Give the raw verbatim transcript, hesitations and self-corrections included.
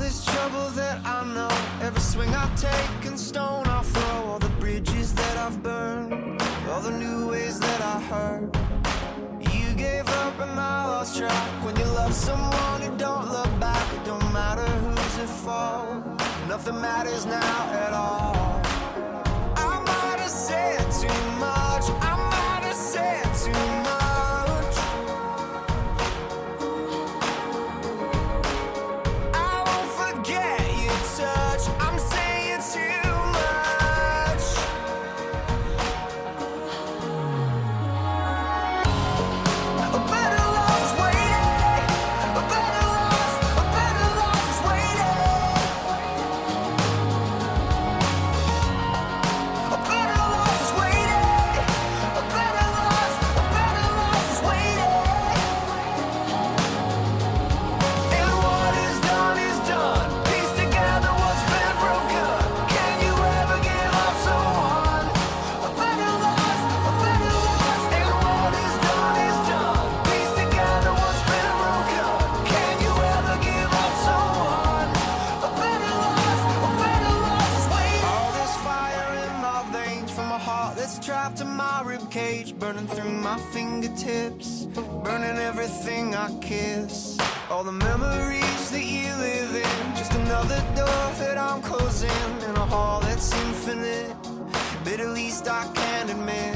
this trouble that I know, every swing I take and stone I throw, all the bridges that I've burned, all the new ways that I heard. You gave up and I lost track. When you love someone, you don't look back. It don't matter who's at fault, nothing matters now at all. I might have said too much, I might have said too much. I won't forget your touch, I'm saying too much. A better love's waiting, a better love, a better love is waiting. A better love is waiting, a better love, a better love is waiting. And what is done is done, piece together what's been broken. Can you ever give up someone? A better love, a better love. And what is done is done, piece together what's been broken. Can you ever give up someone? A better love, a better love is waiting. All this fire in my veins from a heart that's trapped in my ribcage, burning through my fingertips, burning everything I kiss. All the memories that you live in, just another door that I'm closing in a hall that's infinite, but at least I can admit